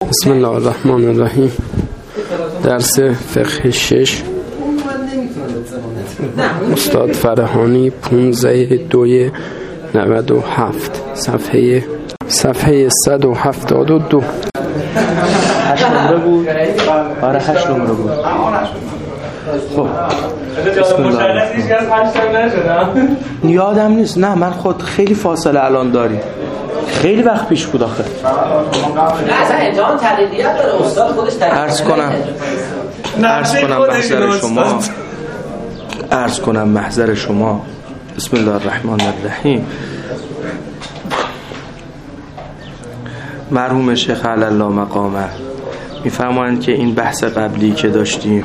بسم الله الرحمن الرحیم. درس فقه 6 استاد فرهانی 15/2/97 صفحه 172. 8 نمره بود. آره 8 نمره بود. خب بسم الله. یادم نیست. نه من خود خیلی فاصله الان داریم. خیلی وقت پیش بود آخه. اصلا امتحان تقلیدیت داره استاد خودش عرض کنم محضر شما. بسم الله الرحمن الرحیم. مرحوم شیخ علی الله مقامه میفرمایند که این بحث قبلی که داشتیم،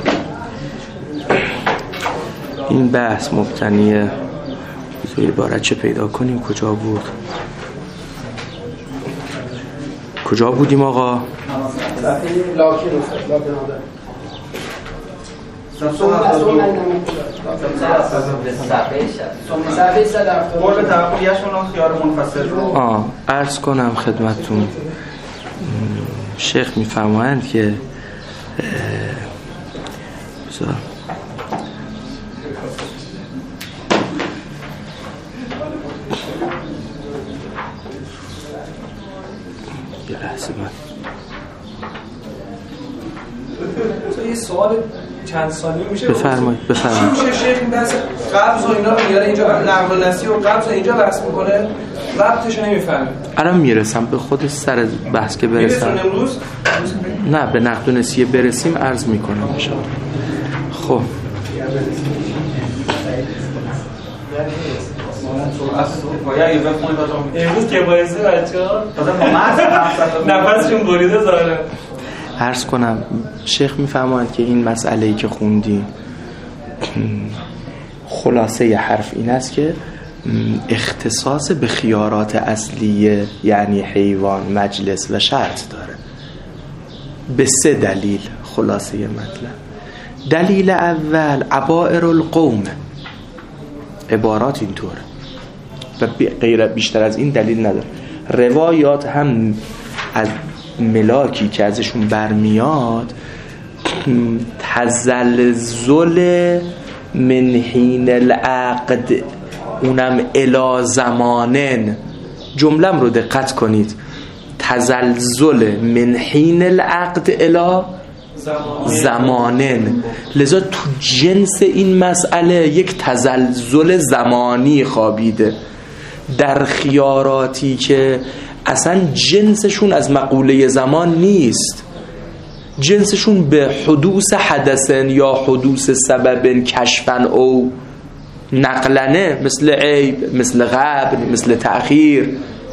این بحث مبتنیه بذاری بارچه پیدا کنیم. کجا بودیم آقا؟ عرض کنم خدمتون شیخ میفرمایند که یه لحظه یه سوال چند ثانیه میشه؟ بفرمایید. میشه شیخ این بحث قبض و اینا رو میاره اینجا، نقل و نسیح و قبض اینجا بحث میکنه، ربطش نمیفهمه. الان میرسم به خود سر بحث که برسم. امروز نه به نقل و نسیح برسیم عرض میکنم ان شاء الله. خب امروز که بایزه بچه‌ها نفسشون بریده ظاهره. عرض کنم شیخ میفرماید که این مسئله‌ای که خوندیم خلاصه ی حرف این است که اختصاص به خیارات اصلیه، یعنی حیوان، مجلس و شرط داره به 3 دلیل. خلاصه مطلب: دلیل اول عبائر القوم، عبارات اینطوره و غیر بیشتر از این دلیل نداره. روایات هم از ملاکی که ازشون برمیاد تزلزل من حین العقد، اونم الی زمانن. جملم رو دقت کنید، تزلزل من حین العقد الی زمانن. لذا تو جنس این مسئله یک تزلزل زمانی خوابیده در خیاراتی که اصلا جنسشون از مقوله زمان نیست، جنسشون به حدوث حدثن یا حدوث سبب کشفن او نقلنه، مثل عیب، مثل غبن، مثل تأخیر،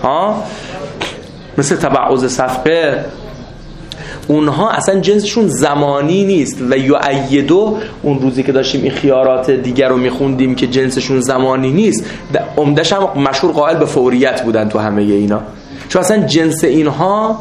مثل تبعض صفقه. اونها اصلا جنسشون زمانی نیست. و یؤیدو، اون روزی که داشتیم این خیارات دیگر رو میخوندیم که جنسشون زمانی نیست، عمدش هم مشهور قائل به فوریت بودن تو همه اینا، چون اصلا جنس اینها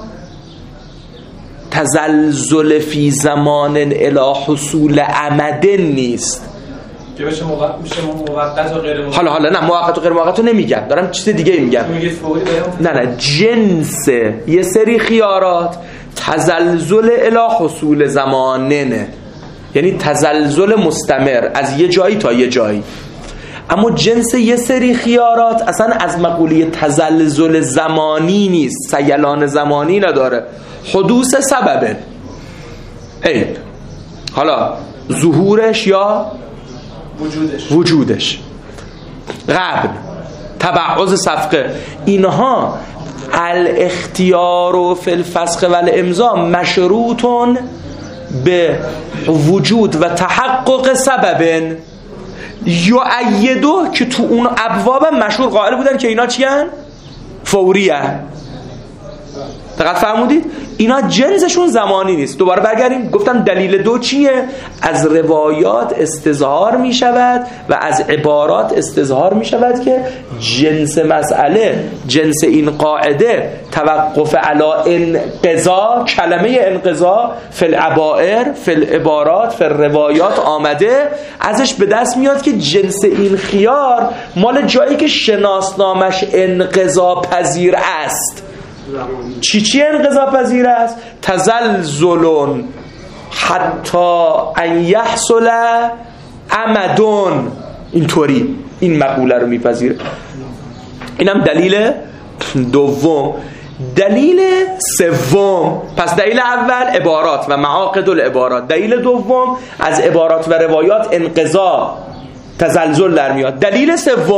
تزلزل فی زمان الی حصول عمد نیست که بشه موقت و غیر موقت. حالا نه موقت و غیر موقت رو نمیگم، دارم چیز دیگه میگم. نه جنس یه سری خیارات تزلزل الی حصول زماننه، یعنی تزلزل مستمر از یه جایی تا یه جایی. اما جنس یه سری خیارات اصلا از مقوله تزلزل زمانی نیست، سیلان زمانی نداره، حدوث سببه، عیب، حالا ظهورش یا وجودش، غبن، تبعض صفقه. اینها الاختیار فی الفسخ و الامضا مشروطون به وجود و تحقق سبب یؤیدو، که تو اون ابواب مشهور قائل بودن که اینا چی هن؟ فوریه. دقت فرمودید؟ اینا جنسشون زمانی نیست. دوباره برگردیم، گفتم دلیل 2 چیه؟ از روایات استظهار می شود و از عبارات استظهار می شود که جنس مسئله، جنس این قاعده توقف علی انقضا، کلمه انقضا فی العبائر، فی العبارات، فی الروایات آمده، ازش به دست میاد که جنس این خیار مال جایی که شناسنامش انقضا پذیر است. چی انقضا پذیر است؟ تزلزل حتی ان یحصل امدون. اینطوری این مقوله رو میپذیره. اینم دلیل دوم. دلیل سوم، پس دلیل اول عبارات و معاقد العبارات، دلیل دوم از عبارات و روایات انقضا تزلزل در میاد. دلیل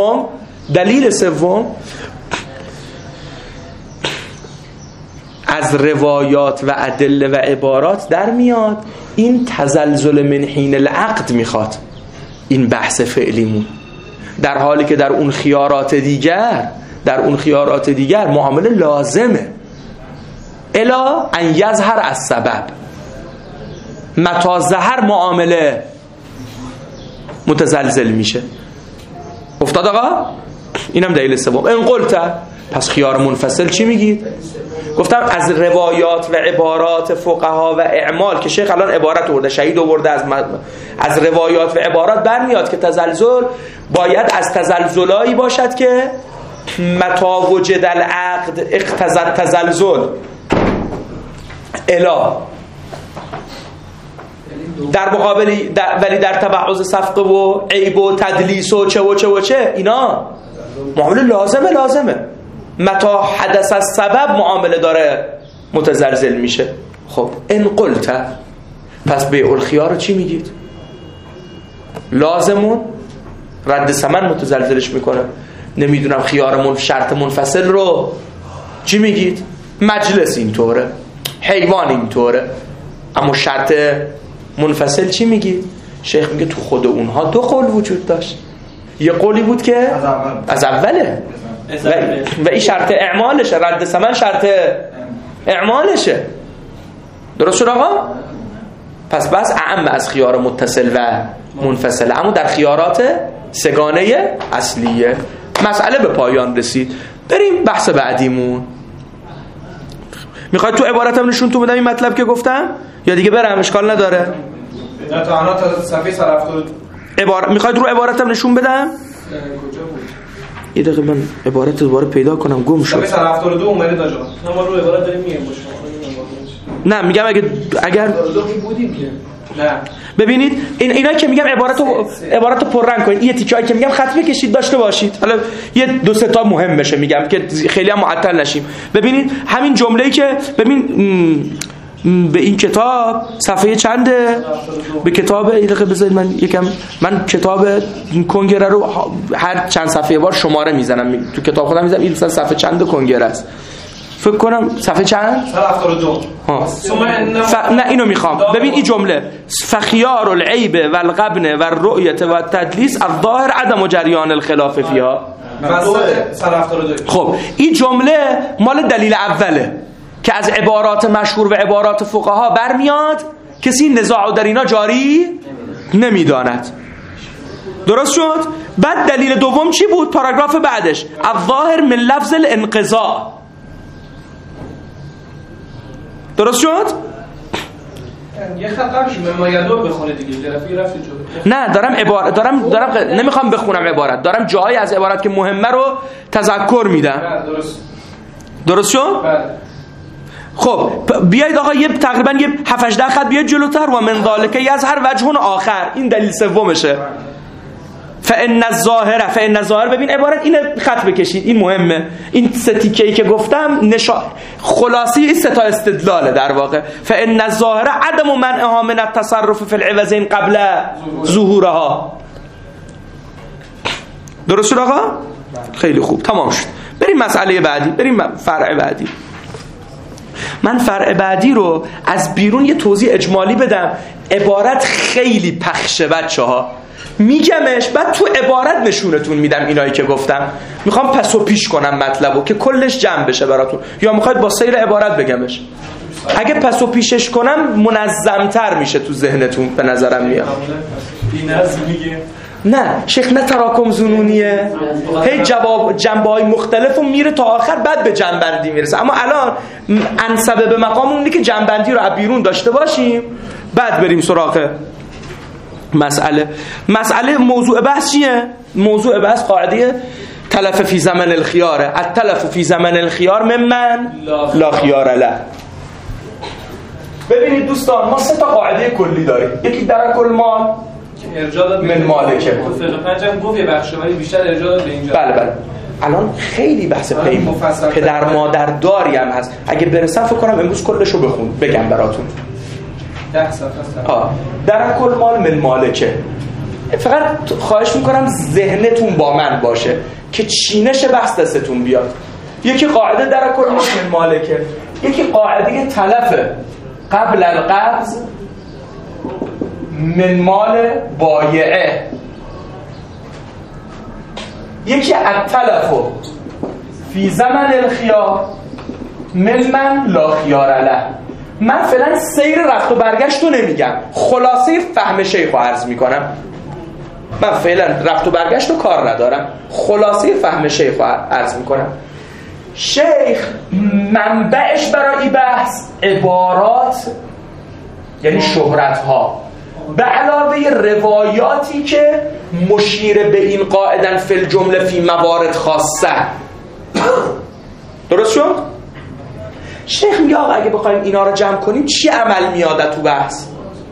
سوم از روایات و ادله و عبارات در میاد این تزلزل من حین العقد میخواد این بحث فعلیمون، در حالی که در اون خیارات دیگر معامله لازمه. الا ان یظهر از سبب، متا ظهر معامله متزلزل میشه. افتاد آقا؟ اینم دلیل سوم. ان قلت، پس خیار منفصل چی میگید؟ گفتم از روایات و عبارات فقها و اعمال که شیخ الان عبارت آورده، شهید آورده، از روایات و عبارات برمیاد که تزلزل باید از تزلزلایی باشد که متا وجد العقد اقتضى تزلزل الا، در مقابل ولی در تبعض صفقه و عیب و تدلیس و چه اینا معامله لازمه. متا حدث از سبب معامله داره متزلزل میشه. خب ان قلت، پس بیع الخیار رو چی میگید؟ لازمون رد ثمن متزلزلش میکنه. نمیدونم خیار شرط منفصل رو چی میگید؟ مجلس اینطوره، حیوان اینطوره. اما شرط منفصل چی میگید؟ شیخ میگه تو خود اونها دو قول وجود داشت. یه قولی بود که از اوله و این شرط اعمالشه، رد ثمن شرط اعمالشه. درست شد آقا؟ پس بس اعم از خیار متصل و منفصل، اما در خیارات سگانه اصلیه. مسئله به پایان رسید. بریم بحث بعدیمون. میخواید تو عبارتم نشونتون بدم این مطلب که گفتم یا دیگه برم؟ اشکال نداره. نه تا الان تا صفحه 170 میخواید رو عبارتم نشون بدم؟ کجا بود؟ یه دقیقه من عبارت دوباره پیدا کنم، گم شد. صفحه 172 اومده داجا. ما رو عبارت داریم میگیم باشه. نه میگم اگر بودیم که نه. ببینید اینا که میگم عبارت پررنگ کنید. این تیکه‌ای که میگم خط بکشید داشته باشید. حالا یه دو سه تا مهم بشه میگم که خیلی هم معطل نشیم. ببینید همین جمله‌ای که به این کتاب صفحه چنده؟ به کتاب این دقیقه بذارید من کتاب کنگره رو هر چند صفحه بار شماره میزنم تو کتاب خودم میزنم. این مثلا صفحه چند کنگره است؟ فکر کنم صفحه چند؟ 172. نه اینو میخوام. ببین این جمله فخیار العیب و الغبن و الرؤیت و التدلیس الظاهر عدم جریان الخلاف فیها. خب این جمله مال دلیل اوله که از عبارات مشهور و عبارات فقها برمیاد کسی نزاع در اینا جاری نمیداند. درست شد؟ بعد دلیل دوم چی بود؟ پاراگراف بعدش الظاهر من لفظ الانقضاء. درست شد؟ یه خط قبلش ممایدو بخونه دیگه طرفی رفت جلو. نه دارم نمیخوام بخونم عبارت، دارم جایی از عبارت که مهمه رو تذکر میدم. درست شد؟ بله. خب بیایید آقا تقریبا 7-8 خط بیاید جلوتر. و من ذالک یظهر وجه آخر، این دلیل سومشه. فان الظاهر ببین عبارت اینه، خط بکشید، این مهمه. این سه تیکه‌ای که گفتم خلاصی این سه تا استدلاله در واقع. فان الظاهر عدم منعها من التصرف فی العوضین قبل ظهورها. درست شد آقا؟ خیلی خوب، تمام شد. بریم مسئله بعدی، بریم فرع بعدی. من فرع بعدی رو از بیرون یه توضیح اجمالی بدم. عبارت خیلی پخشه بچه‌ها، میگمش بعد تو عبارت نشونتون میدم اینایی که گفتم. میخوام پس و پیش کنم مطلبو که کلش جمع بشه براتون، یا میخواید با سیر عبارت بگمش؟ اگه پس و پیشش کنم منظمتر میشه تو ذهنتون به نظرم میاد. نه شیخ نه تراکم زنونیه، هی جنبه‌های مختلف و میره تا آخر بعد به جنبندی میرسه. اما الان انسبه به مقام اونه که جنبندی رو از بیرون داشته باشیم بعد بریم سراغ مسئله. موضوع بحث چیه؟ موضوع بحث قاعده تلف فی زمن الخیاره، التلف فی زمن الخیار ممن لا خیار له. ببینید دوستان، ما 3 تا قاعده کلی داریم. یکی درک المال من مالکه. فقه 5 هم گفت یه بخشه ولی بیشتر ارجاع داد به اینجا. بله. الان خیلی بحث پدر مادر داری هم هست. اگه برسم فکر کنم امروز کلشو بگم براتون. 10 صفحه است. درک المال من مالکه. فقط خواهش میکنم ذهنتون با من باشه که چینش بحث دستتون بیاد. یکی قاعده درک المال من مالکه، یکی قاعده تلف قبل القبض من مال بایعه، یکی التلف فی زمن الخیار من لا خیار له. من فعلا سیر رفت و برگشت رو نمیگم، خلاصه فهم شیخ رو عرض میکنم. من فعلا رفت و برگشت رو کار ندارم، خلاصه فهم شیخ رو عرض میکنم. شیخ منبعش برای بحث عبارات یعنی شهرت ها به علاوه روایاتی که مشیر به این قاعدن فی الجمله فی موارد خاصه. درست شد؟ شیخ میگه آقا اگه بخوایم اینا رو جمع کنیم چی عمل میاده تو بحث؟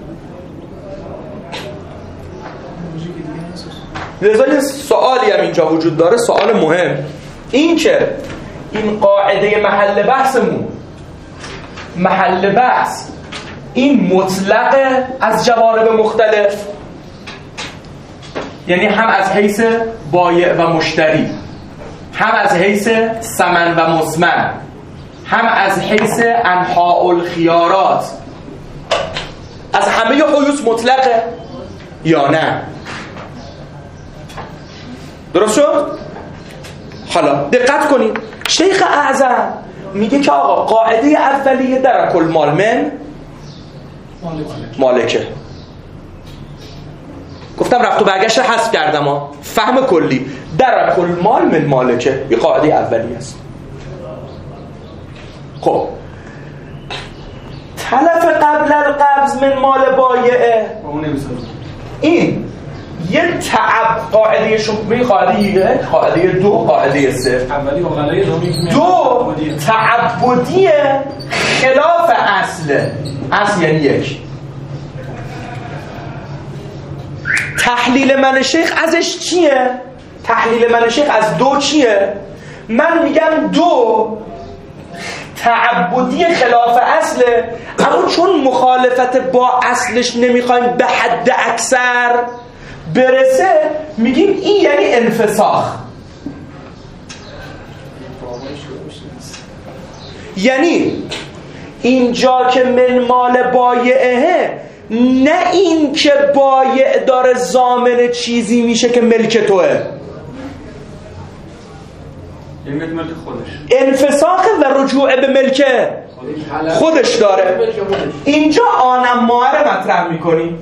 لذا یه سوالی هم اینجا وجود داره، سوال مهم، این که این قاعده محل بحثمون، محل بحث این مطلقه از جوانب مختلف، یعنی هم از حیث بایع و مشتری، هم از حیث ثمن و مضمن، هم از حیث انواع الخیارات، از همه حیوث مطلقه یا نه؟ درست شد؟ حالا دقت کنید، شیخ اعظم میگه که آقا قاعده اولیه درک المال من مالکه. گفتم رفت و برگشت حذف کردم ها، فهم کلی درک المال من مالکه این قاعده اولیه است. خب تلف قبل القبض من مال بایعه، این یه قاعده شکمی، قاعده 1، قاعده 2، قاعده 3. اولی اقلای دو تعبدی خلاف اصله. اصل یعنی 1. تحلیل من شیخ ازش چیه؟ تحلیل من شیخ از 2 چیه؟ من میگم 2 تعبدی خلاف اصله، اما چون مخالفت با اصلش نمیخوایم به حد اکثر برسه میگیم این یعنی انفساخ. یعنی اینجا که من مال بایعه، نه این که بایع داره ضامن چیزی میشه که ملک توه، ملک خودش، انفساخ و رجوع به ملک خودش داره. اینجا آنم ماهر مطرح میکنی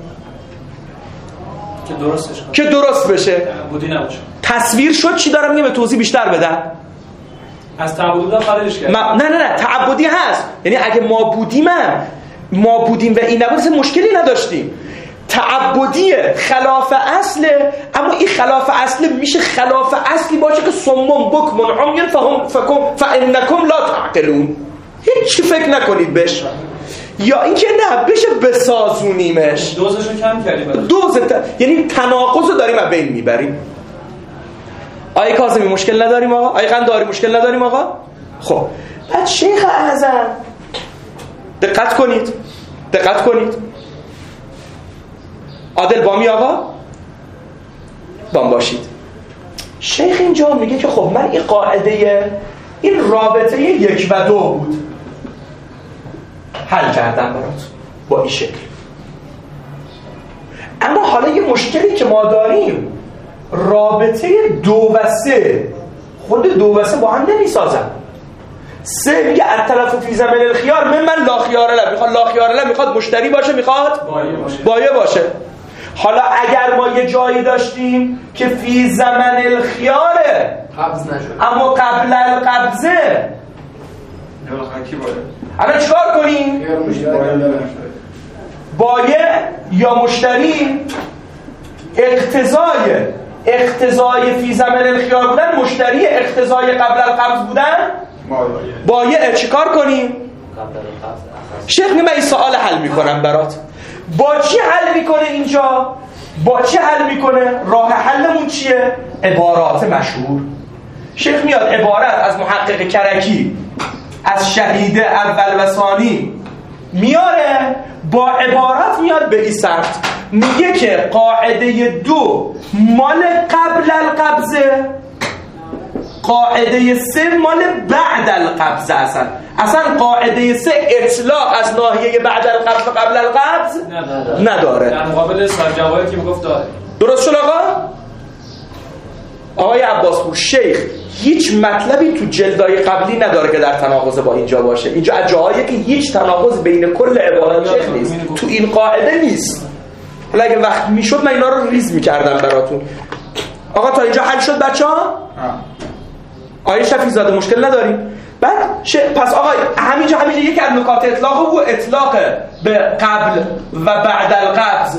که درست بشه، بودی نباشه. تصویر شد چی دارم میگم؟ به توضیح بیشتر بدم. از تعبدی بودن خارجش کرد. نه تعبدی هست، یعنی اگه ما بودیم و این نبود مشکلی نداشتیم. تعبدی خلاف اصله، اما این خلاف اصله میشه خلاف اصلی باشه که صمم بکم عمین فانکم لا تعقلون، هیچ فکر نکنید بهش، یا اینکه نه بشه بسازونیمش. دوزشو کم کردیم. یعنی تناقض رو داریم و بین میبریم. آیه کاظمی مشکل نداریم آقا؟ آیه قنداری مشکل نداریم آقا؟ خب بعد شیخ اعظم دقت کنید عادل بامی آقا بام باشید. شیخ اینجا میگه که خب من این قاعده، این رابطه 1 و 2 بود، حل کردم برات با این شکل. اما حالا یه مشکلی که ما داریم، رابطه 2 و 3 خود 2 و 3 با هم نمیسازن. 3 میگه الطرف فی زمن الخیار من لا خیار له، میخواد لا خیار له، میخواد مشتری باشه، میخواد بایع باشه. حالا اگر ما یه جایی داشتیم که فی زمن الخیاره قبض نشد اما قبل القبضه، الان چیکار کنیم؟ بایع یا مشتری اقتضای اقتضای فی زمن الخیار بودن، مشتری اقتضای قبل القبض بودن بایع. چیکار کنیم؟ شیخ میگه من این سوال حل میکنم برات. با چی حل میکنه اینجا؟ با چی حل میکنه؟ راه حلمون چیه؟ عبارات مشهور. شیخ میاد عبارت از محقق کرکی، از شهیده اول و ثانی میاره، با عبارت میاد به این سمت، میگه که قاعده 2 مال قبل القبضه، قاعده 3 مال بعد القبضه. اصلا قاعده 3 اطلاق از ناحیه بعد القبض و قبل القبض نداره. در مقابل صاحب جواهری که میگفت داره. درست شد آقای عباسپور؟ شیخ هیچ مطلبی تو جلدای قبلی نداره که در تناقض با اینجا باشه. اینجا از جاهایی که هیچ تناقض بین کل عبارات شیخ نیست، تو این قاعده نیست. حالا اگه وقت میشد من اینا رو ریز میکردم براتون. آقا تا اینجا حل شد بچه‌ها؟ آقای شفیع زاده مشکل نداریم؟ بعد پس آقا همینجا یکی از نکات اطلاق و اطلاق به قبل و بعد القبض.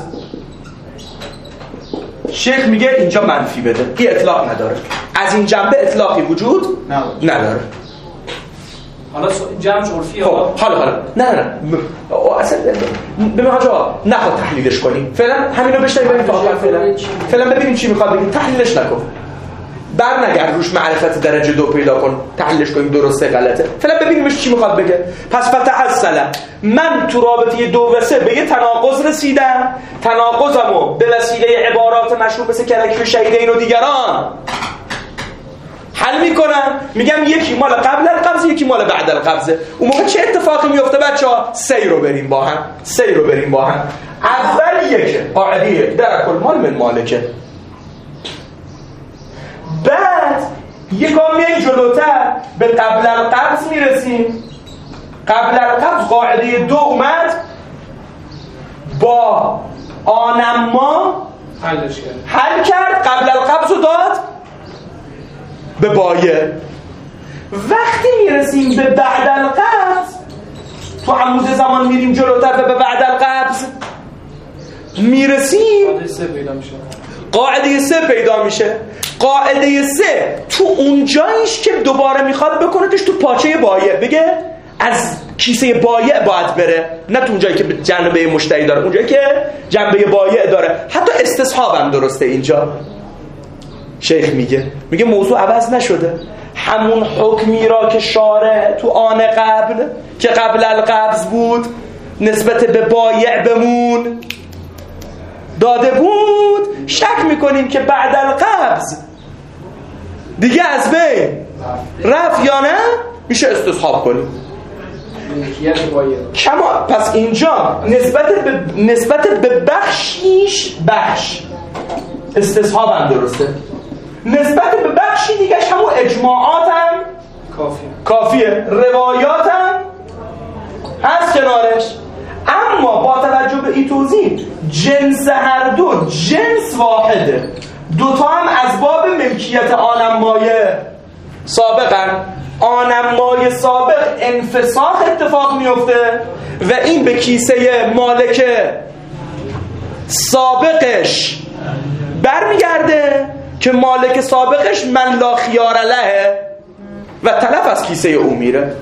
شیخ میگه اینجا منفی بده، این اطلاق نداره. از این جنبه اطلاقی وجود نداره. حالا جمع عرفی حالا نه اصلا ببین حاجا نخواد تحلیلش کنیم. فعلا همینو بشنویم بریم تا آخر. فعلا ببینیم چی میخواد بگیم. تحلیلش نکن. برنگرد روش معرفت درجه 2 پیدا کن، تحلیلش کنیم درسته غلطه. فعلا ببینیمش چی میخواد بگه. پس فتحصل من تو رابطه 2 و 3 به یه تناقض رسیدم، تناقضمو به وسیله عبارات مشهور مثل کرکی و شهیدین و دیگران حل میکنم، میگم یکی مال قبل القبض یکی مال بعد القبضه. اون موقع چه اتفاقی میفته بچه‌ها؟ 3 رو بریم با هم. اول یکه قاعده در کل مال من مالکه. بعد یکم میایم جلوتر به قبل القبض میرسیم. قبل القبض قاعده 2 اومد با آنما حل کرد، قبل القبض رو داد به بایع. وقتی میرسیم به بعد القبض، تو عمود زمان میریم جلوتر به بعد القبض میرسیم، قاعده 3 پیدا میشه. قاعده 3 تو اونجاییش که دوباره میخواد بکنتش تو پاچه بایع، بگه از کیسه بایع باید بره، نه تو اونجایی که جنبه مشتری داره، اونجایی که جنبه بایع داره. حتی استصحاب هم درسته اینجا. شیخ میگه موضوع عوض نشده. همون حکمی را که شارع تو آن قبل که قبل القبض بود نسبت به بایع بمون داده بود، شک میکنیم که بعد القبض دیگه از بین رفت یا نه، میشه استصحاب کنیم. پس اینجا نسبت به بخشیش بخش استصحاب هم درسته، نسبت به بخشی دیگه همون اجماعات هم کافیه، روایات هم هست کنارش. اما با توجه به این توضیح جنس هر دو جنس واحده، دوتا هم از باب ملکیت آنمایه سابقا. آنمایه سابق انفساخ اتفاق میفته و این به کیسه مالک سابقش برمیگرده که مالک سابقش من لا خیار له و تلف از کیسه او میره.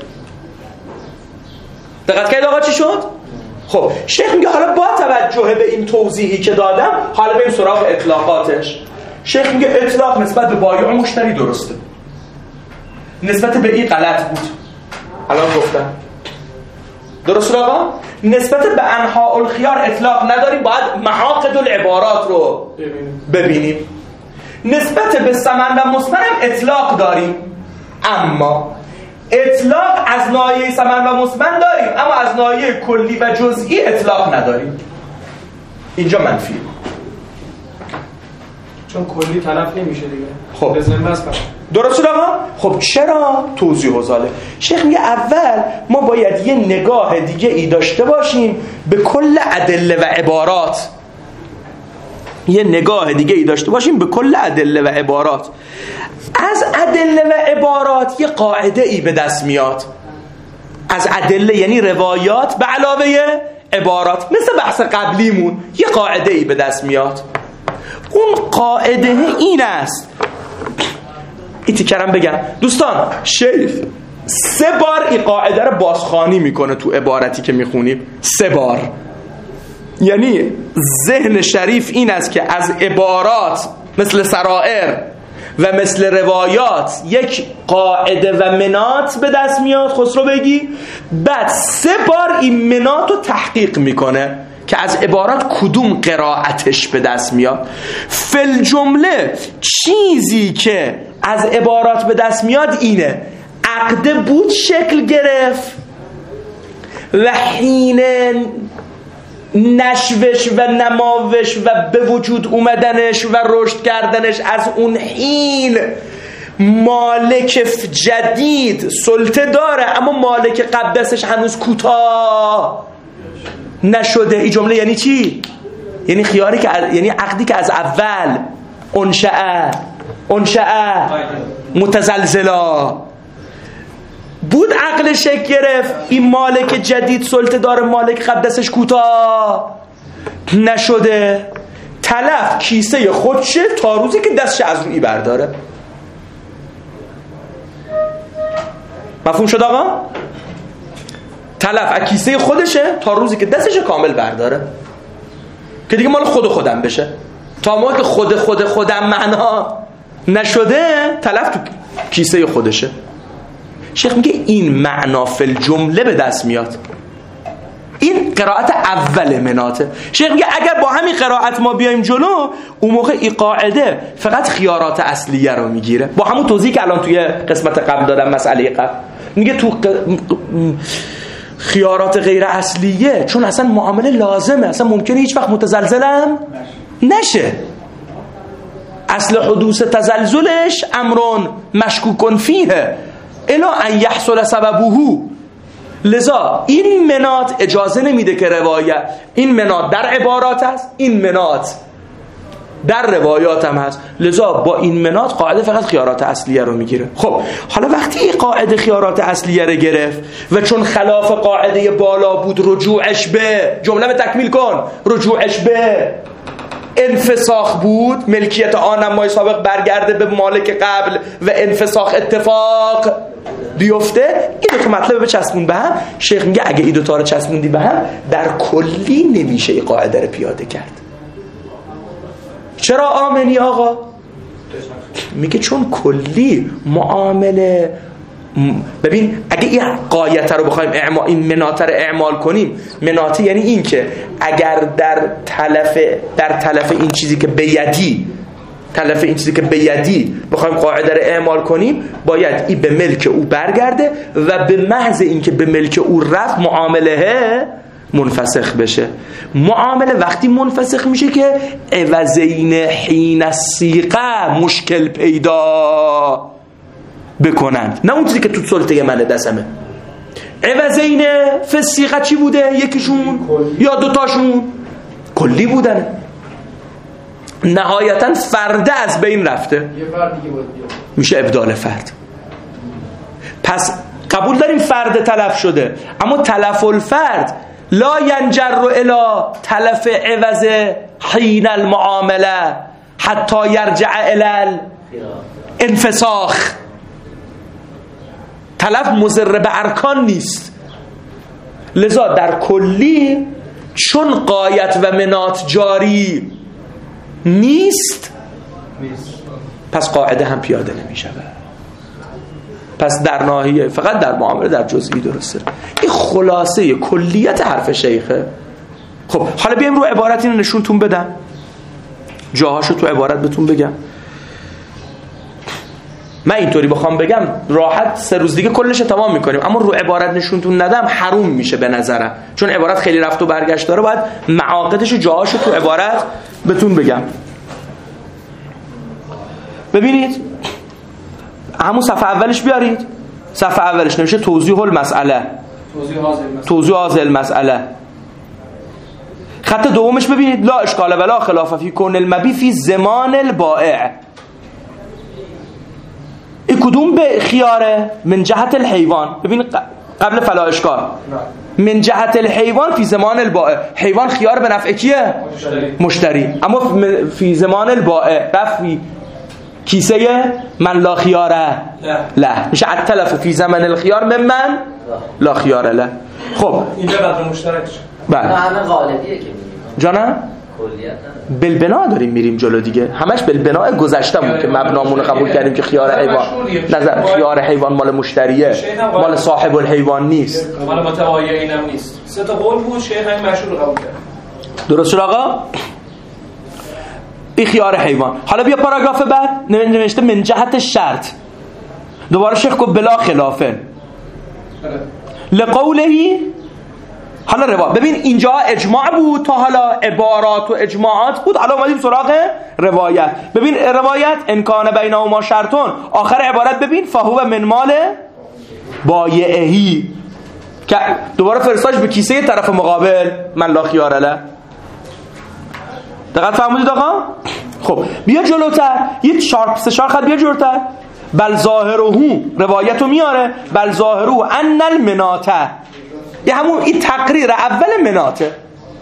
دقت کردید آقا چی شد؟ خب شیخ میگه حالا با توجه به این توضیحی که دادم حالا بریم سراغ اطلاقاتش. شیخ میگه اطلاق نسبت به بایع و مشتری درسته، نسبت به این غلط بود. الان گفتم درست آقا؟ نسبت به انحاء الخیار اطلاق نداریم، باید معاقد العبارات رو ببینیم. نسبت به ثمن و مثمن هم اطلاق داریم، اما اطلاق از ناحیه ثمن و مثمن داریم، اما از ناحیه کلی و جزئی اطلاق نداریم. اینجا منفیه چون کلی تلف نمیشه دیگه. خب درست آقا؟ خب چرا؟ توضیح و زاله. شیخ میگه اول ما باید یه نگاه دیگه ای داشته باشیم به کل ادله و عبارات. یه نگاه دیگه ای داشته باشیم به کل ادله و عبارات. از ادله و عبارات یه قاعده ای به دست میاد. از ادله یعنی روایات به علاوه عبارات، مثل بحث قبلیمون یه قاعده ای به دست میاد. اون قاعده این است. ایتی کرم بگم دوستان، شیخ 3 بار این قاعده رو بازخوانی میکنه تو عبارتی که میخونیم. 3 بار. یعنی ذهن شریف این است که از عبارات مثل سرائر و مثل روایات یک قاعده و منات به دست میاد، خسرو بگی، بعد 3 بار این منات رو تحقیق میکنه که از عبارات کدوم قرائتش به دست میاد. فل جمله چیزی که از عبارات به دست میاد اینه: عقده بود شکل گرفت و حین نشوش و نماوش و به وجود اومدنش و رشد کردنش از اون حین مالک جدید سلطه داره، اما مالک قبضش هنوز کوتاه نشده. این جمله یعنی چی؟ یعنی خیاری که یعنی عقدی که از اول انشأ متزلزلا بود، عقل شکل گرفت، این مالک جدید سلطه داره، مالک قبضش کوتاه نشده، تلف کیسه خودشه تا روزی که دستش از روی برداره. مفهوم شد آقا؟ تلف کیسه خودشه تا روزی که دستش کامل برداره، که دیگه مال خودم بشه. تا موقعی که خودم معنا نشده، تلف تو کیسه خودشه. شیخ میگه این معنا فل جمله به دست میاد. این قرائت اول مناته. شیخ میگه اگر با همین قرائت ما بیایم جلو، اون موقع این قاعده فقط خیارات اصلیه رو میگیره، با همون توضیحی که الان توی قسمت قبل دادم، مسئله قبل. میگه تو خیارات غیر اصلیه چون اصلا معامله لازمه، اصلا ممکنه هیچ وقت متزلزلم نشه. اصل حدوث تزلزلش امرون مشکوکن فیه الا ان یحصل سببه. لذا این منات اجازه نمیده که روایت، این منات در عبارات هست، این منات در روایات هم هست، لذا با این منات قاعده فقط خیارات اصلیه رو میگیره. خب حالا وقتی این قاعده خیارات اصلیه رو گرفت و چون خلاف قاعده بالا بود، رجوعش به جمله به تکمیل کن، رجوعش به انفساخ بود، ملکیت آن نمای سابق برگرده به مالک قبل و انفساخ اتفاق بیفته، این دو تا مطلب به چسبون به هم. شیخ میگه اگه این دو تا رو چسبوندی به هم، در کلی نمیشه این قاعده رو پیاده کرد. چرا آمنی آقا؟ میگه چون کلی معامله. ببین اگه این قایته رو بخوایم این مناطه رو اعمال کنیم، مناطه یعنی این که اگر در تلف این چیزی که به یدی بخوایم قاعده رو اعمال کنیم، باید این به ملک او برگرده و به محض این که به ملک او رفت، معامله منفسخ بشه. معامله وقتی منفسخ میشه که عوضین حین الصیغه مشکل پیدا بکنند، نه اون چیزی که تو سلطه من دستمه. عوضین فی الصیغه چی بوده؟ یکیشون یا دوتاشون کلی بودن، نهایتا فرده از بین رفته، یه فرد دیگه میشه ابدال فرد. پس قبول داریم فرد تلف شده، اما تلف الفرد لا ینجر الی تلف عوض حین المعامله حتی یرجع الی انفساخ. تلف مضر به ارکان نیست. لذا در کلی چون قایت و منات جاری نیست، پس قاعده هم پیاده نمیشه. پس در ناحیه فقط در معامله در جزئی درسته. این خلاصه کلیت حرف شیخه. خب حالا بیایم رو عبارت اینو نشونتون بدم، جاهاشو تو عبارت بهتون بگم. من اینطوری بخوام بگم راحت 3 روز دیگه کلش تمام میکنیم، اما رو عبارت نشونتون ندم حروم میشه به نظرم، چون عبارت خیلی رفت و برگشت داره، باید معاقدش و جاهاشو تو عبارت بهتون بگم. ببینید همون صفحه اولش بیارید. صفحه اولش نمیشه توضیح المسئله، توضیح حاصل المسئله. خط دومش ببینید لا اشکال ولا خلاف فی کون المبی فی زمان البائع. این کدوم به خیاره؟ من جهت الحیوان. ببین قبل فلا اشکال من جهت الحیوان فی زمان البائع، حیوان خیار به نفع کیه؟ مشتری. اما فی زمان البائع رفی کیسه من لا خیاره لا میشه التلف فی زمن الخيار من لا خیاره لا. خب اینجا قدر مشترک بله همه غالبیه که جانم کلیت بالبنا داریم میریم جلو دیگه، همش بالبنا گذشتمون که مبنامون قبول کردیم که خیار حیوان نظر خیار حیوان مال مشتریه، مال صاحب الحیوان نیست، مال متوایع اینم نیست. سه تا قول بود شیخ همین مشهور قبول کرد. درست شد آقا؟ این خیار حیوان. حالا بیا پاراگراف بعد نوشته من جهت شرط، دوباره شیخ گفت بلا خلافه لقولهی. حالا روایت ببین اینجا اجماع بود تا حالا عبارات و اجماعات بود، حالا اومدیم سراغ روایت. ببین روایت ان کان بینهما شرطون، آخر عبارت ببین فهو من مال بایعهی، که دوباره فرستاش به کیسه طرف مقابل من لا خیار له. دقت فهمیدید آقا؟ خب بیا جلوتر، یه سه چهار خط بیا جلوتر. بل ظاهره روایتو میاره، بل ظاهره ان المناته، یه همون این تقریر اول مناته.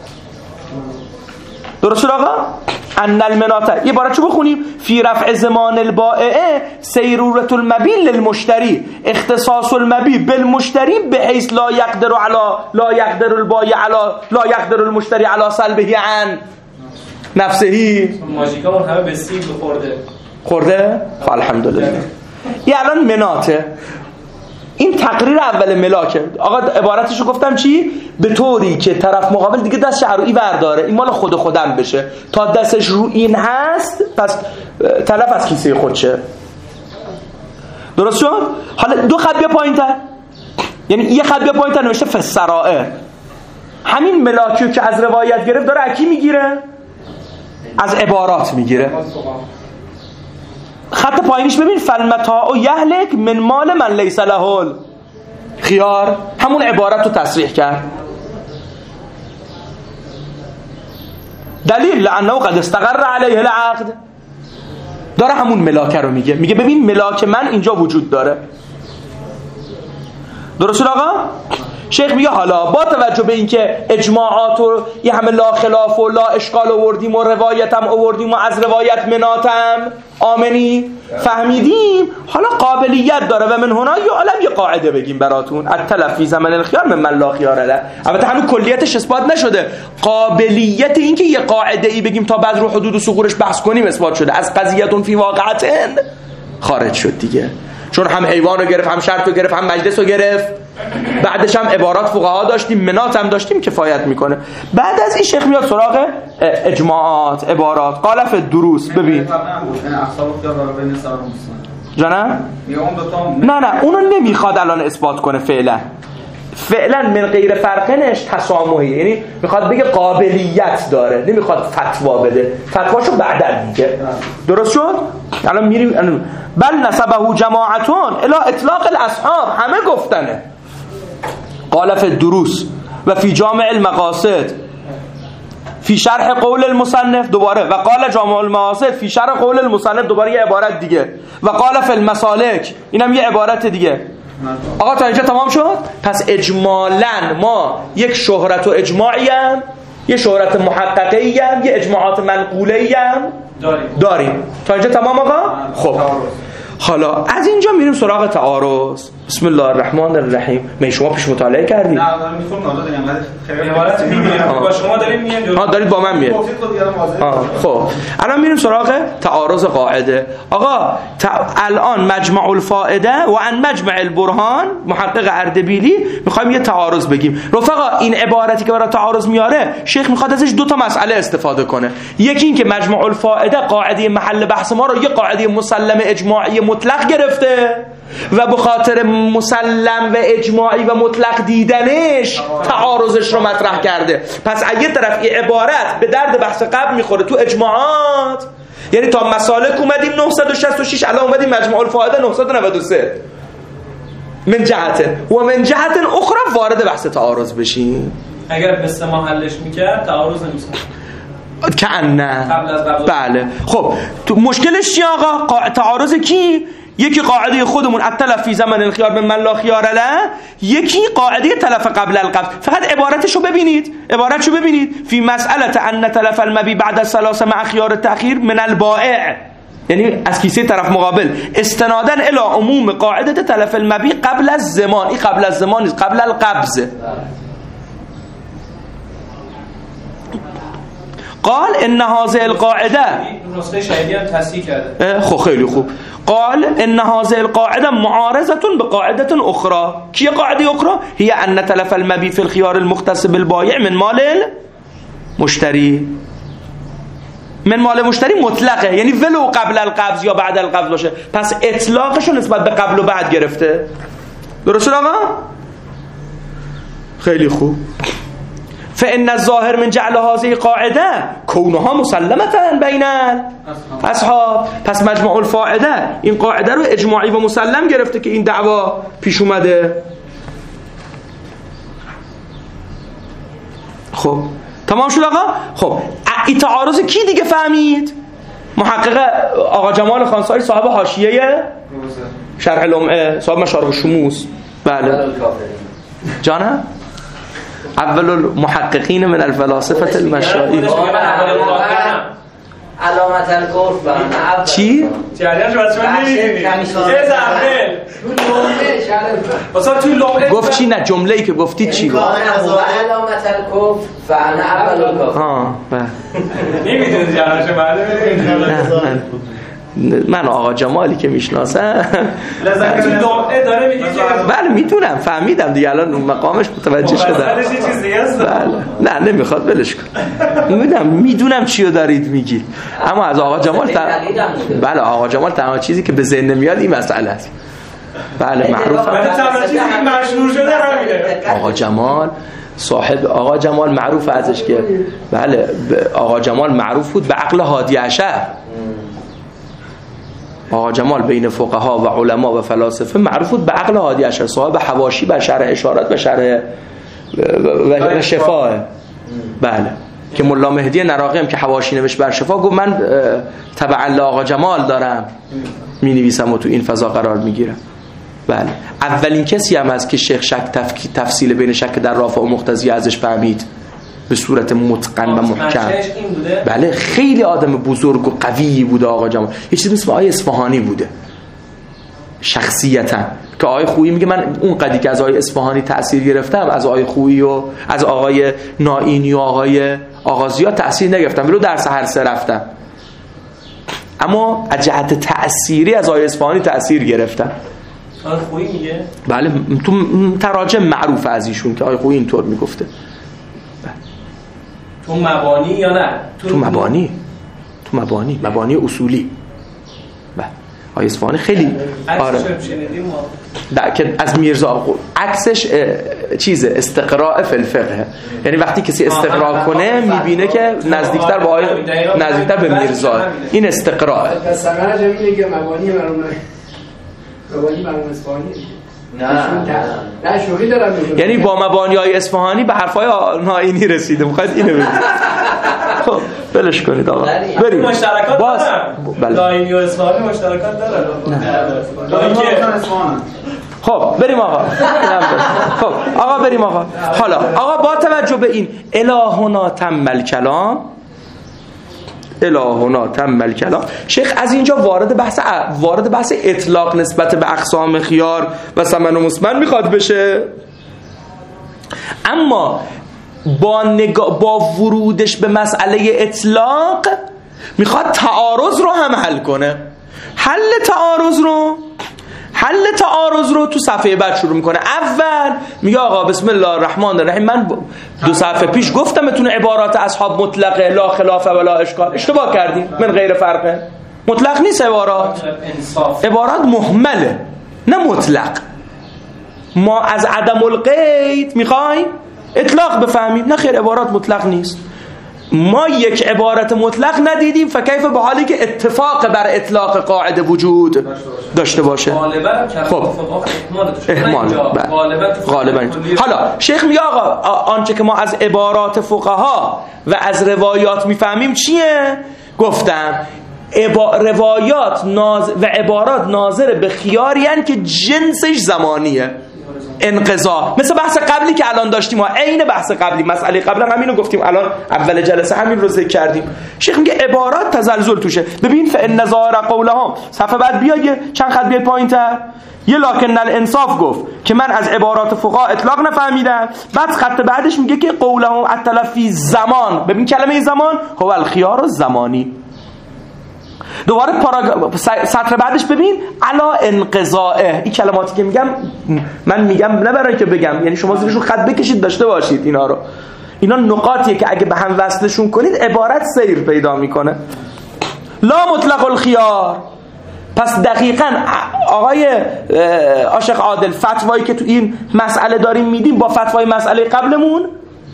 درست شد آقا؟ ان المناته یه باره چو بخونیم فی رفع زمان البائع سیرورة المبیع للمشتری اختصاص المبیع بالمشتری بحیث لا یقدر البائع لا یقدر المشتری علی سلبه عن نفسه. ماژیکامون همه به سیب خورده؟ الحمدلله. یه الان مناته، این تقریر اول ملاکه. آقا عبارتشو گفتم چی؟ به طوری که طرف مقابل دیگه دستش رو این ورداره، این مال خودم بشه، تا دستش رو این هست پس تلف از کیسه خودشه. درست شد؟ حالا دو خط بیا پایین تر، یعنی یه خط بیا پایین تر نوشته فسرائه. همین ملاکیو که از روایت گرفت داره اکی میگیره؟ از عبارات میگیره. خط پایینش ببین فالمتاع یهلک من مال من لیس له خیار، همون عبارت رو تصریح کرد. دلیل لانه قد استقر علیه العقد، داره همون ملاکه رو میگه ببین ملاک من اینجا وجود داره. درست شد آقا؟ شیخ میگه حالا با توجه به اینکه اجماعات و یه همه لا خلاف و لا اشکال آوردیم و روایتم آوردیم و از روایت مناتم آمنی فهمیدیم، حالا قابلیت داره و من هنا یعلم یه قاعده بگیم براتون التلف فی زمن الخیار من لا خیار له. البته هنوز کلیتش اثبات نشده، قابلیت این که یه قاعده ای بگیم تا بعد رو حدود و ثغورش بحث کنیم اثبات شده. از قضیتون فی واقعتن خارج شد دیگه، چون هم حیوان رو گرفت، هم شرط رو گرفت، هم مجلس رو گرفت، بعدش هم عبارات فقها داشتیم، منات هم داشتیم، کفایت میکنه. بعد از این شیخ میاد سراغ اجماعات، عبارات. قالف دروس ببین جانم؟ نه اونو نمیخواد الان اثبات کنه فعلا من غیر فرقنش تسامحی، یعنی میخواد بگه قابلیت داره، نمیخواد فتوا بده، فتواشو بعداً میگه. درست شد؟ الان میریم بل نسبه جماعتون الی اطلاق الاصحاب، همه گفتنه. قال فی الدروس و فی جامع المقاصد فی شرح قول المصنف، دوباره و قال جامع المقاصد فی شرح قول المصنف، دوباره یه عبارت دیگه، و قال فی المسالک، اینم یه عبارت دیگه. آقا تا اینجا تمام شد؟ پس اجمالاً ما یک شهرت و اجماعی هم، یه شهرت محققی هم، یه اجماعات منقولی هم داریم. تا اینجا تمام آقا؟ خب حالا از اینجا میریم سراغ تعارض. بسم الله الرحمن الرحیم. من شما پیش مطالعه کردید؟ نه من میخوام حالا داریم خیلی عبارت میگیم با شما داریم میگیم. دارید با من میاد. خب الان میریم سراغ تعارض قاعده. آقا الان مجمع الفائده و عن مجمع البرهان محقق اردبیلی میخوایم یه تعارض بگیم. رفقا این عبارتی که برای تعارض میاره شیخ میخواد ازش دو تا مسئله استفاده کنه. یکی این که مجمع الفائده قاعده محل بحث ما رو یه قاعده مسلم اجماعی مطلق گرفته و به خاطر مسلم و اجماعی و مطلق دیدنش تعارضش رو مطرح کرده. پس اگه طرف این عبارت به درد بحث قبل میخوره تو اجماعات، یعنی تا مسالک اومدیم 966، الان اومدیم مجموع الفائده 993 من جهت و من جهت اخرى وارد بحث تعارض بشیم. اگر به ما حلش میکرد تعارض نمیشه که نه. بله خب تو مشکلش چیه آقا؟ تعارض کی؟ یکی قاعده خودمون التلف فی زمن الخيار به من لا خيار له، یکی قاعده تلف قبل القبض. فقط عبارتشو ببینید فی مسئله ان تلف المبی بعد الثلاثه مع خيار التأخير من البائع، یعنی از کیسه طرف مقابل استنادا الی عموم قاعده تلف المبی قبل الزمان. این قبل الزمان نیست، قبل القبض. قال ان هذه القاعده نسخه شهیدی هم تصحیح کرده. خب خیلی خوب. قال ان هذه القاعده معارضه بقاعده اخرى. کی قاعده اخرى؟ هي ان تلف المبي في الخيار المختص بالبائع من مال المشتري. من مال مشتری مطلقه، یعنی ولو قبل القبض یا بعد القبض باشه. پس اطلاقشو نسبت به قبل و بعد گرفته. درسته آقا؟ خیلی خوب. فإن الظاهر من جعل هذه قاعده كونها مسلمه بین اصحاب. پس مجموع الفائده این قاعده رو اجماعی و مسلم گرفته که این دعوا پیش اومده. خب تمام شد آقا. خب این تعارض کی دیگه فهمید؟ محقق آقا جمال خانساری صاحب حاشیه شرح لمعه، صاحب مشارق الشموس. بله جانم اول المحققین من الفلاسفه المشایخ. علامت الکفر چی؟ جریانش واسه من نمی‌دونی. گفت چی؟ نه جمله‌ای که گفتید چی بود؟ علامت الکفر فانا اول الکفر. بله. نمی‌دونی جریانش معلومه. من آقا جمالی که میشناسم لذت تو لمعه داره میگه که بله میتونم، فهمیدم دیگه، الان اون مقامش متوجه شدم. بله نه نمیخواد ولش کن. میدونم چیو دارید میگی، اما از آقا جمال بله آقا جمال تنها چیزی که به ذهن نمیاد این مسئله است. بله معروفه. تنها چیزی که مشهور شده همینه. آقا جمال صاحب آقا جمال معروف ازش که بله آقا جمال معروف بود به عقل هادی عشر. آقا جمال بین فقها و علما و فلاسفه معروف بود به عقل هادی عشر، صاحب حواشی بر شرح اشارات به شرح و شفاه. بله که ملا مهدی نراقی هم که حواشی نوشت بر شفا گفت من تبع آقا جمال دارم می نویسم و تو این فضا قرار می گیرم. بله اولین کسی هم از که شیخ شک تفصیل بین شک در رافع و مقتضی ازش فهمید به صورت متقن و محکم. بله خیلی آدم بزرگ و قوی بوده آقا جمال. یه چیزی مثل آقای اصفهانی بوده شخصیتا، که آقای خویی میگه من اون قدی که از آقای اصفهانی تأثیر گرفتم از آقای خویی و از آقای نائینی و آقای آغازیات تأثیر نگرفتم، ولی درس هر سه رفتم، اما از جهت تأثیری از آقای اصفهانی تأثیر گرفتم. آقای خویی میگه؟ بله تو تراجم معروف از ایشون که آقای خویی اینطور میگفته. تو مبانی یا نه؟ تو مبانی اصولی. بله آقای اصفهانی خیلی آره که از میرزا عکسش چیزه استقراء فی الفقه، یعنی وقتی کسی استقراء کنه میبینه که نزدیکتر به میرزا، این استقراء. پس سمرج اینه که مبانی مرحوم اصفهانی نه شوخی دارم میگم، یعنی با مبانی‌های اصفهانی به حرفای نائینی رسیده. میخواید اینو ببینید. خب بلش کنید آقا بریم. مشترکات باز نائینی و اصفهانی مشترکات دارن. خب بریم آقا. خب آقا بریم آقا. حالا آقا با توجه به این الهنا تم الکلام شیخ از اینجا وارد بحث اطلاق نسبت به اقسام خیار و ثمن و مسمن میخواد بشه، اما با ورودش به مسئله اطلاق میخواد تعارض رو هم حل کنه. حل تعارض رو تو صفحه بعد شروع میکنه. اول میگه آقا بسم الله الرحمن الرحیم، من 2 صفحه پیش گفتمتون عبارات اصحاب مطلقه لا خلاف ولا اشکال، اشتباه کردیم، من غیر فرقه، مطلق نیست عبارات مهمله نه مطلق. ما از عدم القید میخوایم اطلاق بفهمیم، نه خیر عبارات مطلق نیست. ما یک عبارت مطلق ندیدیم، فکیف به حالی که اتفاق بر اطلاق قاعده وجود داشته باشه. خب غالبا حالا شیخ میگه آقا آنچه که ما از عبارات فقها و از روایات میفهمیم چیه؟ گفتم روایات و عبارات ناظر به خیاری هن که جنسش زمانیه. انقضا مثل بحث قبلی که الان داشتیم، عین بحث قبلی، مسئله قبلا همین رو گفتیم، الان اول جلسه همین رو ذکر کردیم. شیخ میگه عبارات تزلزل توشه. ببین فان ظاهر قولهم، صفحه بعد بیاد چند خط بیاد پایین‌تر، یه لکن الانصاف گفت که من از عبارات فقها اطلاق نفهمیدم. بعد خط بعدش میگه که قولهم التلفی زمان. ببین کلمه زمان هو الخيار الزمانی. دوباره سطر بعدش ببین علا انقضائه. این کلماتی که میگم من میگم نه برای که بگم، یعنی شما زیرشون خط بکشید داشته باشید اینا رو. اینا نقاطیه که اگه به هم وصلشون کنید عبارت سیر پیدا میکنه. لا مطلق الخيار. پس دقیقاً آقای عاشق عادل فتوایی که تو این مسئله داریم میدیم با فتوای مسئله قبلمون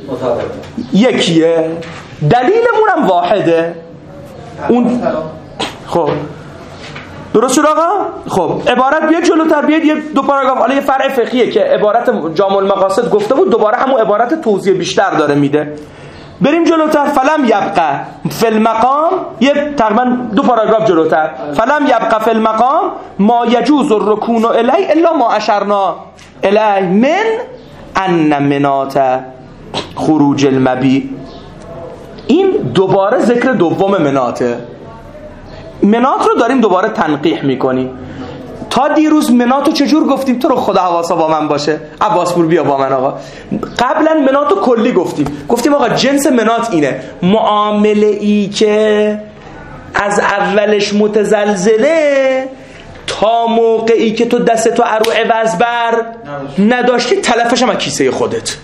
یکیه، دلیلمون هم واحده. اون خب درست شد آقا؟ خب عبارت بیاد جلوتر، بیاد یه دو پاراگراف، حالا یه فرع فقهیه که عبارت جامع المقاصد گفته بود، دوباره همون عبارت توضیح بیشتر داره میده. بریم جلوتر. فلم یبقى فی المقام، یه تقریبا دو پاراگراف جلوتر، فلم یبقى فی المقام ما یجوز الرکون الیه الا ما اشرنا الیه من ان منات خروج المبی. این دوباره ذکر دوم مناته. منات رو داریم دوباره تنقیح میکنیم. تا دیروز مناتو چجور گفتیم؟ تو رو خدا حواسا با من باشه، عباسپور بیا با من آقا. قبلا مناتو کلی گفتیم آقا جنس منات اینه، معامله ای که از اولش متزلزله تا موقعی که تو دستتو ارو عوض بر نداشتی تلفش هم از کیسه خودت.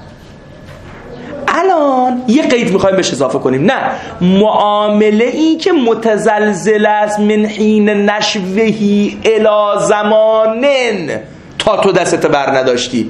الان یه قید میخوایم بهش اضافه کنیم، نه معامله ای که متزلزل است من حین نشوهی الی زمانن تا تو دستت بر نداشتی،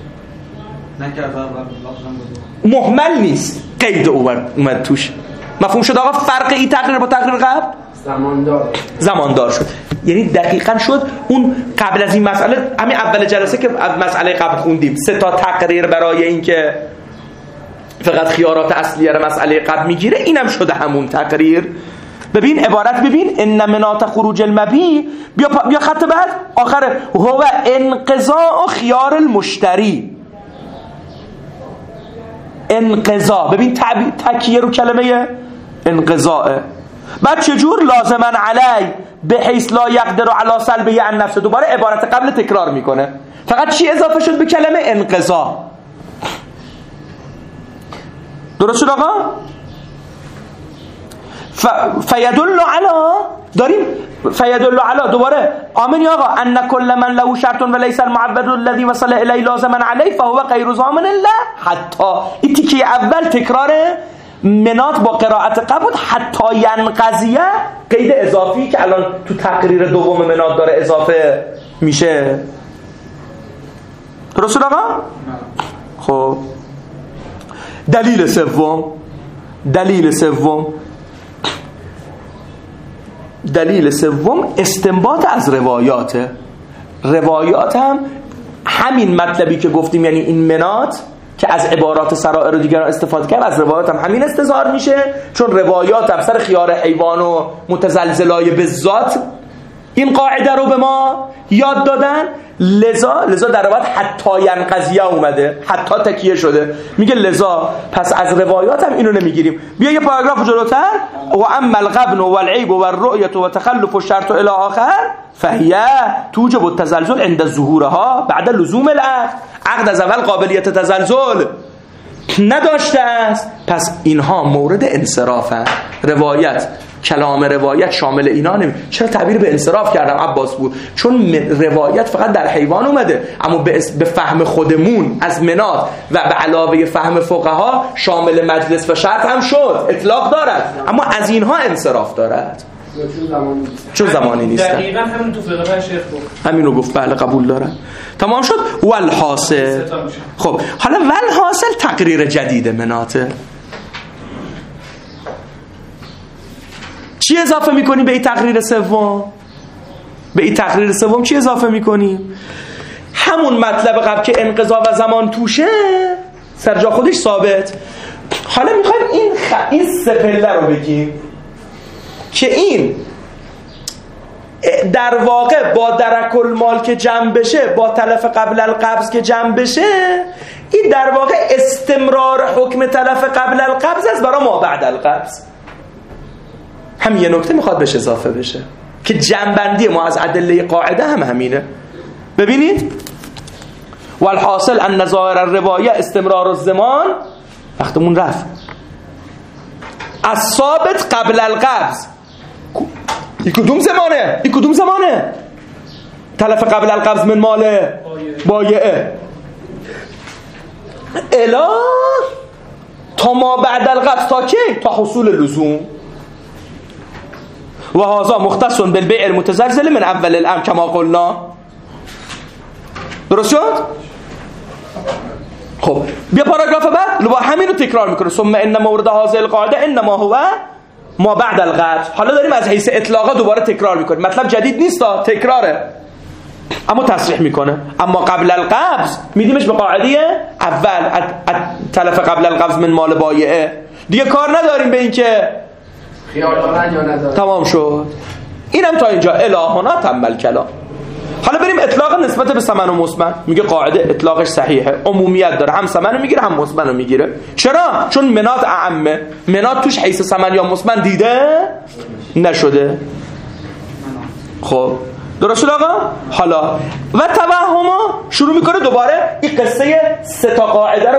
محمل نیست، قید اومد توش. مفهوم شد آقا؟ فرق این تقریر با تقریر قبل زماندار شد. یعنی دقیقاً شد اون قبل از این مسئله، همین اول جلسه که مسئله قبل خوندیم 3 تا تقریر برای این که فقط خیارات اصلیه رو مسئله قبل میگیره، اینم شده همون تقریر. ببین عبارت، ببین ان منات خروج المبی، بیا خط بعد آخره هو انقضاء خیار المشتری. انقضاء، ببین تکیه رو کلمه انقضاء. بعد چجور؟ لازما علی به حیث لا یقدر علی سلبه عن نفسه. دوباره عبارت قبل تکرار میکنه، فقط چی اضافه شد به کلمه انقضاء. درست شد آقا؟ فیدل علی، داریم فیدل علی دوباره آمین آقا ان کل من له شرط و لیس المعبد الذي وصل الی لازما علی فهو غیر ضامن له حتی. این تیکه اول تکرار منات با قرائت قبل حتی ینقضیه، قید اضافی که الان تو تقریر دوم منات داره اضافه میشه. درست شد آقا؟ خب دلیل سوم استنباط از روایاته. روایات هم همین مطلبی که گفتیم، یعنی این منات که از عبارات سرائر و دیگران استفاده کرد، از روایات هم همین استظهار میشه، چون روایات هم سر خیار حیوان و متزلزلای بالذات این قاعده رو به ما یاد دادن. لذا در روایت حتی ینقضیه اومده، حتی تکیه شده، میگه لذا پس از روایات هم اینو نمیگیریم. بیا یه پاراگراف جلوتر، و اما الغبن و العیب و الرؤیت و تخلف الشرط الی آخر فهی توجب التزلزل عند ظهورها بعد لزوم العقد. عقد از اول قابلیت تزلزل نداشته است، پس اینها مورد انصرافن. روایت، کلام روایت شامل اینا نمی. چرا تعبیر به انصراف کردم عباس بود؟ چون روایت فقط در حیوان اومده، اما به فهم خودمون از منات و به علاوه فهم فقها شامل مجلس و شرط هم شد، اطلاق دارد، اما از اینها انصراف دارد چون زمانی نیست. دقیقاً همین تو فقه شیخ گفت، همین رو گفت. بله قبول دارن. تمام شد. والحاصل، خب حالا والحاصل تقریر جدید مناته. چی اضافه میکنیم به این تقریر سوم؟ به این تقریر سوم چی اضافه میکنیم؟ همون مطلب قبل که انقضا و زمان توشه سر جا خودش ثابت. حالا میخوایم این سه پله رو بگیم. که این در واقع با درک المال که جمع بشه، با تلف قبل القبض که جمع بشه، این در واقع استمرار حکم تلف قبل القبض است برای ما بعد القبض. هم یه نکته میخواد بهش اضافه بشه که جمع‌بندی ما از ادله قاعده هم همینه. ببینید والحاصل ان ظاهر الروایه استمرار الزمان، وقتمون رفت، از ثابت قبل القبض. این کدوم زمانه؟ تلف قبل القبض من مال بایعه الا تا ما بعد القبض، تا کی؟ تا حصول لزوم. و هذا مختص بالبيع المتزلزل من اول الامر كما قلنا. درست شد؟ خب بیا پاراگراف بعد لبا همین رو تکرار میکنه. ثم ان مورد هذه القاعده انما هو ما بعد القبض. حالا داریم از حیث اطلاقا دوباره تکرار میکنیم، مطلب جدید نیست، تکراره، اما تصریح میکنه. اما قبل القبض میدیمش به قاعده اول، تلف قبل القبض من مال بایعه. دیگه کار نداریم به این که خیال دارن یا ندارن. تمام شد. اینم تا اینجا الهنا تمل کلام. حالا بریم اطلاق نسبت به ثمن و مسمن. میگه قاعده اطلاقش صحیحه، عمومیت داره، هم ثمن رو میگیره هم مسمن رو میگیره. چرا؟ چون منات اعمه، منات توش حیث ثمن یا مسمن دیده نشده. خب درست شد آقا؟ حالا و توهما شروع میکنه دوباره این قصه سه تا قاعده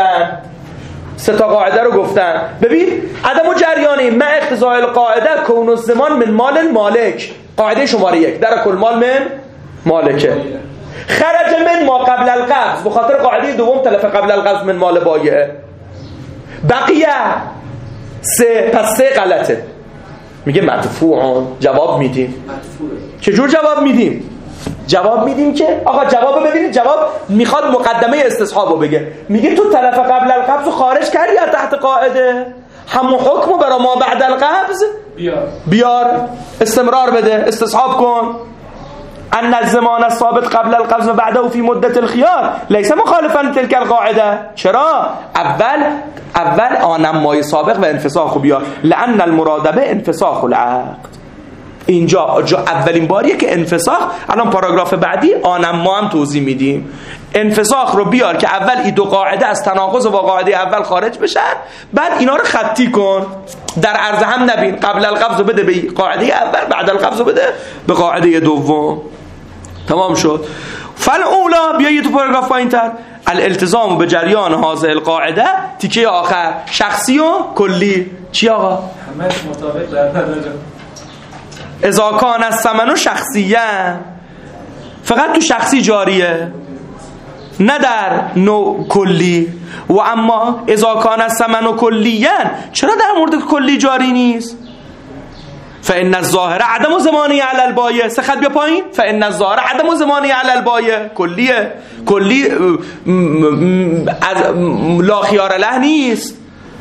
رو گفتن. ببین عدم و جریانی ما اقتضاء القاعده کون الزمان من مال المالک، قاعده شماره 1، درک المال من مالکه. خرج من ما قبل القبض، به خاطر قاعده دوم تلف قبل القبض من مال بایعه. بقیه سه، پس سه غلطه. میگه مدفوعون. جواب میدیم. چجور جواب میدیم؟ جواب میدیم که آقا جواب ببینید، جواب میخواد مقدمه استصحابو بگه. میگه تو تلف قبل القبض خارج کردی از تحت قاعده، همون حکمو برای ما بعد القبض بیار، استمرار بده، استصحاب کن. ان الزمان الثابت قبل القبض و بعده فی مدت الخيار ليس مخالفا لتلك القاعده. چرا؟ اول آنمای سابق و انفساخ بیار، لان المراد به انفساخ العقد. اینجا اولین باریه که انفساخ، الان پاراگراف بعدی آنما هم توضیح میدیم. انفساخ رو بیار که اول این دو قاعده از تناقض با قاعده اول خارج بشن، بعد اینا رو خطی کن، در عرض هم نبین. قبل القبض بده به قاعده اول، بعد القبض بده به قاعده دوم. تمام شد. فالاولا بیا یه تو پاراگراف پایین‌تر، الالتزام به جریان هذه القاعده، تیکه آخر، شخصی و کلی. چی آقا؟ همه مطابق در اذا کان الثمن شخصیه، فقط تو شخصی جاریه، نه در نوع کلی. و اما اذا کان الثمن کلیه، چرا در مورد کلی جاری نیست؟ فان الظاهر عدم زمانی علی البایع. سه خط بیا پایین. فان الظاهر عدم زمانی علی البایع، کلی از لا خیار له نیست.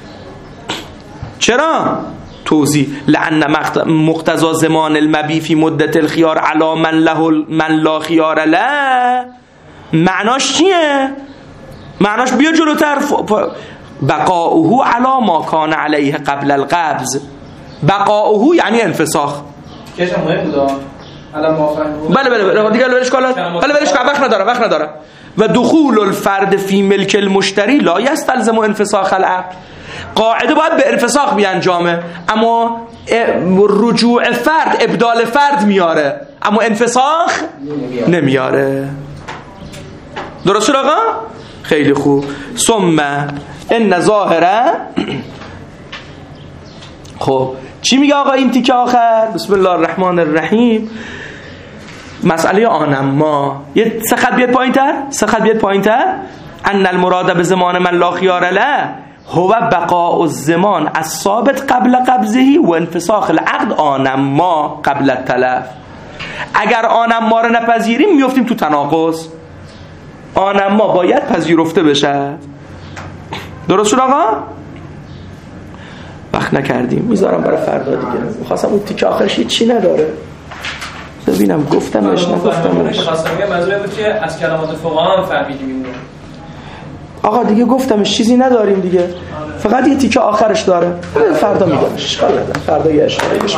چرا؟ توضیح لأن مقتضى زمان المبی فی مدت الخيار علی من لا خيار له. معناش چیه؟ معناش بیا جلوتر، بقاؤه علی ما کان علیه قبل القبض. بقاؤه یعنی انفساخ. کشم مهم بود الان ما فهمیم. بله دیگه ولش کن، وقت نداره. و دخول الفرد فی ملک المشتری لا یستلزم انفساخ العقد. قاعده باید به انفساخ بیانجامه، اما رجوع فرد، ابدال فرد میاره، اما انفساخ نمیاره. درست شد آقا؟ خیلی خوب. ثم ان ظاهره. خب چی میگه آقا این تیکه آخر؟ بسم الله الرحمن الرحیم. مسئله آنما یه سه خط بیاد پایین‌تر. ان المراد به زمان من لا خیار له هو بقاء الزمان الثابت قبل قبضه و انفساخ العقد آنما قبل التلف. اگر آنما رو نپذیریم میفتیم تو تناقض. آنما باید پذیرفته بشه. درست شد آقا؟ وقت نکردیم، میذارم برای فردا دیگه. میخواستم اون تیکه آخرش چی نداره ببینم، گفتمش نگفتمش. خواستم بگم منظورم بود که از کلمات فقها هم فهمیدیم اینو. آقا دیگه گفتمش، چیزی نداریم دیگه. فقط یه تیکه آخرش داره. فردا میگمش، اشکال نداره، فردا یه اشاره بشه.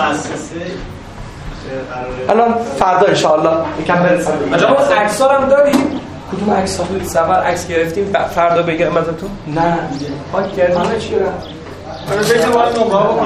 الان فردا ان شاء الله یکم برسم. آقا عکس‌ها هم داریم؟ کدوم عکس‌ها؟ سفر عکس گرفتیم فردا بگم ازتون؟ نه دیگه. پاک کردیم چی را؟ آره بذار باید نمره